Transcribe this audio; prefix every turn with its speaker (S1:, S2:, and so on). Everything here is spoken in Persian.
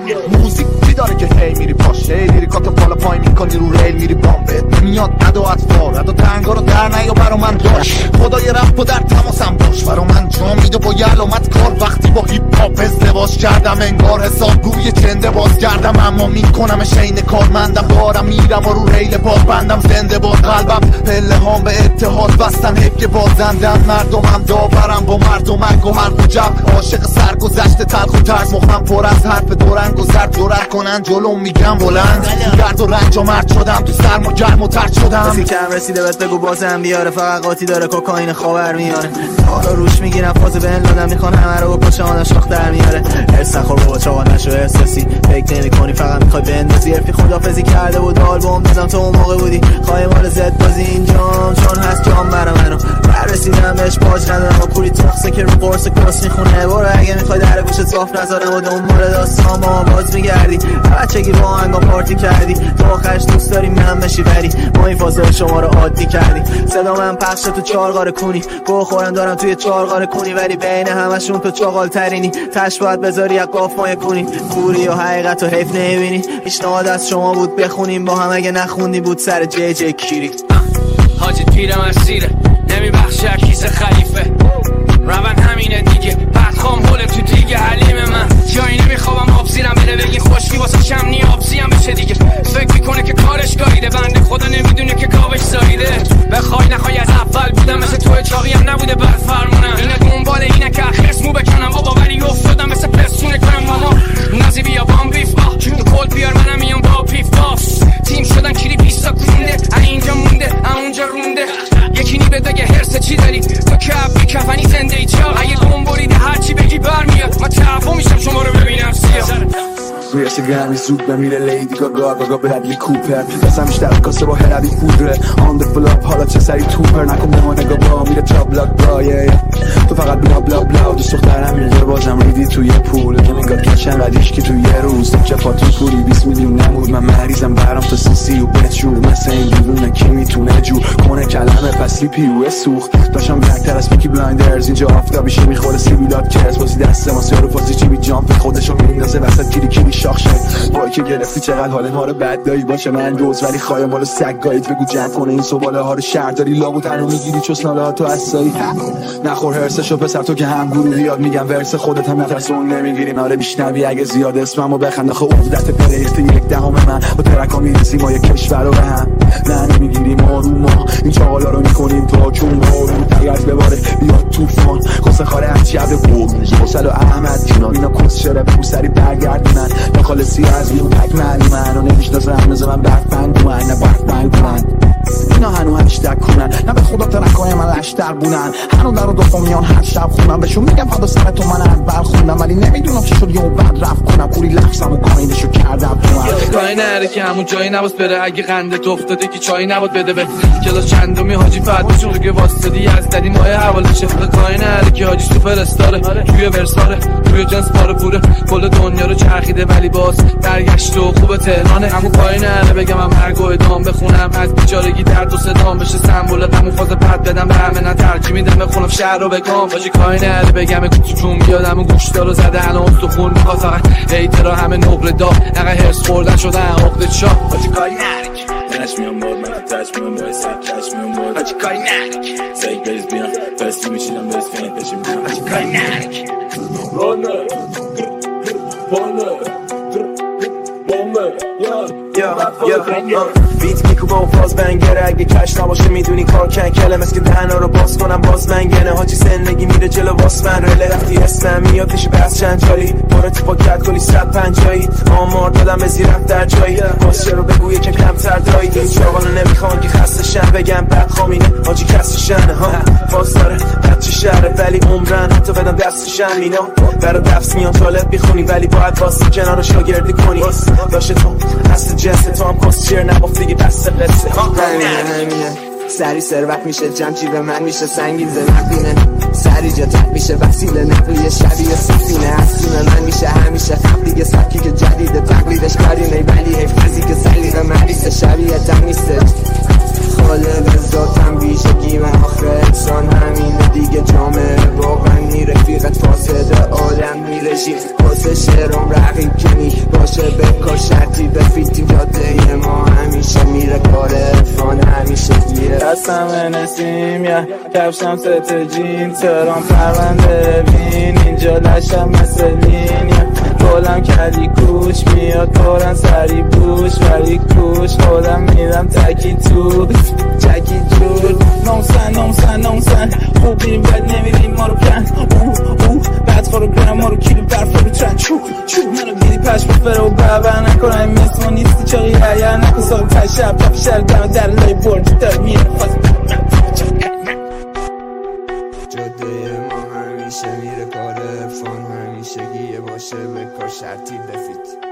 S1: موزیک چی داره که هی میری پاشه لیریکاتو بالا پای میکنی رو ریل میری بامبت میاد ادا اطفار ادا تنگا رو در نیا برا من داشت خدای رپ و در تماسم باش برا من جا میده با یه علامت کار وقتی با هیپ هاپ ازدواج کردم انگار حساب روی چنده باز کردم اما میکنم شین کارمندم دارم میرم و رو ریل پاک بندم زنده باز قلبم پله هام به اتحاد بستن حیف که بازندم مردمم داورم با مردمک و هر جب عاشق سرگذشت تلخ و ترس مخم پر از حرف دورنگ و زرد جرأت کنن جلوم میگم بلند گرد و رنج و مرد شدم تو سرم و گرم و ترد شدم
S2: کسی کم رسیده بهت بگو بازم بیاره فقط قاطی داره کوکائین خاور میاره حالا روش میگیرم فاز بن لادن میخوان همه رو بکشه آن شاخ در میاره هرس نخور بابا چاقا نشو احساسی فکر نمی کنی فقط میخوای بندازی ارفی خدافزی کرده بود آلبوم دادم تو اون موقع بودی خواهی مال زد بازی اینجام چون هست جام برا منو رسیدم بهش باج ندارم و پولی تخصه که رو قرص کس میخونه برو اگه میخوای در گوشت صاف نذارم و دنبال داستان با باز میگردی بچگی با هنگا پارتی کردی تو آخرش دوست داری من بشی بری ما این فازای شما رو عادی کردی صدا من پخش تو چارقار کونی گو خورم دارم توی چارقار کونی ولی بین همشون تو چاقال ترینی تش باید بذاری یک قاف مای کنی کوری و حقیقت و حیف نمیبینی پیشنهاد از شما بود بخونیم با هم اگه نخوندی بود سر جی جی کیری
S3: حاجی پیرم از سیره نمیبخشه کیسه خلیفه روان همینه دیگه بعد خام هوله تو دیگه حلیم من جایی نمیخوابم آب زیرم بره بگی خوشکی واسه شم نی آب زیم بشه دیگه فکر میکنه که کارش گاییده بنده خدا نمیدونه که کابش زاییده بخوای نخوای از اول بودم مثل توی چاقی هم نبوده بر فرمونم اینه دنبال اینه که اخیرس مو بکنم بابا ولی افتادم مثل پسونه کنم ماما نازی بیا بام بیف تو کل بیار منم میام با پیف باف تیم شدن کلی 20 تا گونده اینجا مونده اونجا رونده یکی نی بده هرس چی داری تو کف کفنی زنده ای چاق اگه دون بریده هرچی بگی برمیاد من تعفو میشم شما رو ببینم سیاه
S4: رویش گرمی زود بمیره لیدی گاگا برادلی کوپر دستم بیشتر کاسه با هروی پودره آن د فلاپ حالا چه سری توپر نکن به ما نگاه با میره تا بلاک برایه تو فقط بلا بلا بلا دوست دخترم میگه بازم ریدی توی پول نمیگاه کشن ردیش که توی یه روز تو چپاتون پولی 20 میلیون نمود من مریضم برام تا سیسی و بچور مثل این بیرونه کی میتونه جور کنه کلمه پسی پیوه سوخت داشتم بکتر از پیکی بلایندرز اینجا آفتابیشه میخوره سیبیلات کرس بازی دست ما سیارو فازی چی بی جامپ خودشو میندازه وسط کلی شاخ شد وای که گرفتی چقدر حال ما رو بد دایی باشه من دوز ولی خواهی مالو سگ گایید بگو جمع کنه این سواله ها رو شهر داری لابو تنو میگیری چسناله ها تو اسایی نخور هرسشو پسر تو که هم گروهی یاد میگم ورس خودت هم نفس اون نمیگیری ناره بیشنوی اگه زیاد اسممو بخند آخه عقدت پلیخت یک دهم من با ترکا میرسیم ما یک کشور رو به هم نه نمیگیریم آروما این چاقالا رو میکنیم تا چون آروم تگرد بباره بیاد توفان خسته خاره هرچی عبد بروز حسل و احمد کنار اینا کس شره پوسری برگردونن خالصی از میون تک معنی منو نمیشناسم مثل من برفند من نه برفند من اینا هنو هشتگ کنن نه به خدا ترکای من لشتر بونن هنو در و دفعه میان هر شب خونم بهشون میگم فدا سر تو من اول خوندم ولی نمیدونم چی شد یه بعد رفت کنم پوری لفظم و کاینشو کردم تو
S5: کاری نره که همون جایی نباست بره اگه قندت افتاده که چایی نباد بده به کلاس چندمی حاجی فرداشون رو که واسطدی از ددی ماه حواله شفقه کاری نره که حاجیش تو فرستاره توی ورساره توی جنس پاره پوره کل دنیا رو چرخیده ولی باز برگشت و خوب تهرانه همون کاری نره بگم من مرگ و ادام بخونم از بیچارگی درد و صدام بشه سمبوله همون فاز پد بدم به همه نه ترجیح میدم بخونم شهر رو بگم باجی کاری نره بگم چون بیادم و گوشتا رو زده الان استخون میخواد فقط هیترا همه نقره دا نقه هرس خوردن شدن عقد شاه باجی کاری نره دنش میام بود من تاچ میام بود سکش میام بود باجی کاری نره سیک بریز بیان فستی میشینم بریز فین پشیم باجی کاری نره بیت میکوبه و فاز بنگره اگه کش نباشه میدونی کار کنکله مثل که دهنا رو باز کنم باز منگنه حاجی زندگی میره جلو واس من رله رفتی اسمم میاد میشه بس چند جایی باره تو پاکت کلی 150 آمار دادم به زیرت در جایی باز رو بگویه که کمتر دایی این چاقانو نمیخوان که خسته شن بگم بد خامینه حاجی کسی شنه ها باز داره بچه شهره ولی عمرن حتی بدم دستشن مینا برا دفس میان طالب بیخونی ولی باید واسه کنار شاگردی کنی باشه تو اصل جنس تو هم کسچیر نبافت دیگه دست قصه همینه سری ثروت میشه جمچی به من میشه سنگین زنبینه سری جا تک میشه وسیله نقلیه شبیه سفینه اصلیم من میشه همیشه خب دیگه سبکی که جدیده تقلیدش کاری نی ولی حیفزی که سلیق مریسه شبیه تمیسه خالق ذاتم ویژگی من آخر انسان همینه دیگه جامعه واقعا میره فیقت فاسده آدم میره شیف واسه شعرم رقیب کنی باشه بکار شرطی بفیتیم جاده ما همیشه میره کار عرفان همیشه گیره
S2: دستم نسیم یا کفشم ست جین ترام پرونده بین اینجا لشم مثل لین گلم کلی کوش میاد پرن سری بوش ولی کوش خودم میدم تکی تو تکی جور نونسن خوبیم بد نمیریم ما رو کن بعد خورو کنم ما رو کیلو برف رو ترن چو منو دیدی پش بفره و بابر نکنم این مثل ما نیستی چایی هیر نکن سال تشب تفشر دم در لای برد دار میره
S5: جاده ما همیشه میره کار عرفان همیشه گیه باشه بکار شرطی بفیت